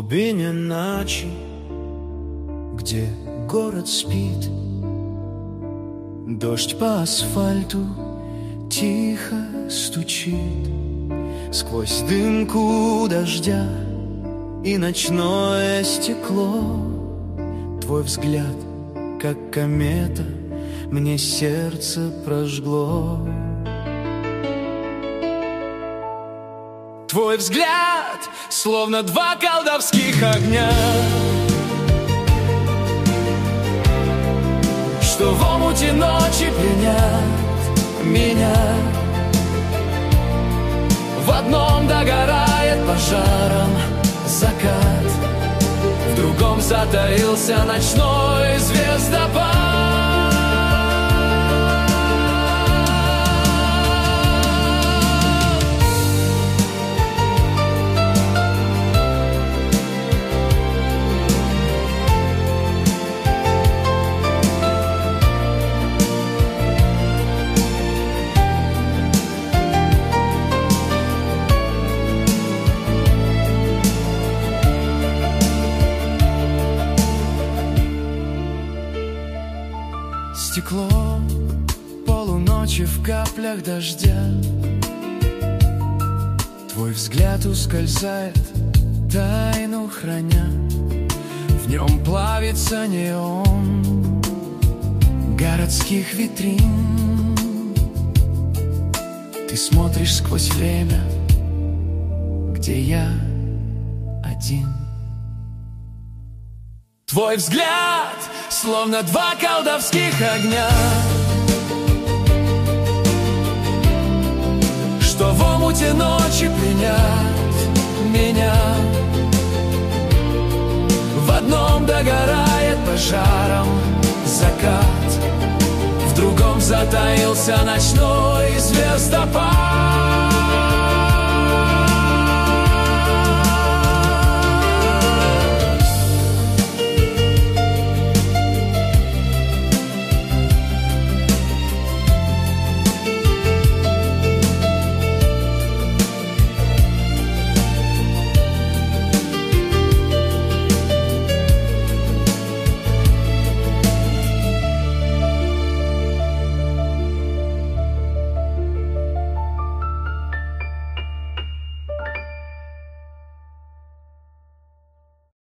глубине ночи, где город спит, дождь по асфальту тихо стучит. Сквозь дымку дождя и ночное стекло твой взгляд, как комета, мне сердце прожгло. Твой взгляд, словно два колдовских огня, что в омуте ночи пленят меня. В одном догорает пожаром закат, в другом затаился ночной звездопад. Стекло полуночи в каплях дождя, твой взгляд ускользает, тайну храня. В нем плавится неон городских витрин. Ты смотришь сквозь время, где я один. Твой взгляд, словно два колдовских огня, что в омуте ночи пленят меня. В одном догорает пожаром закат, в другом затаился ночной звездопад.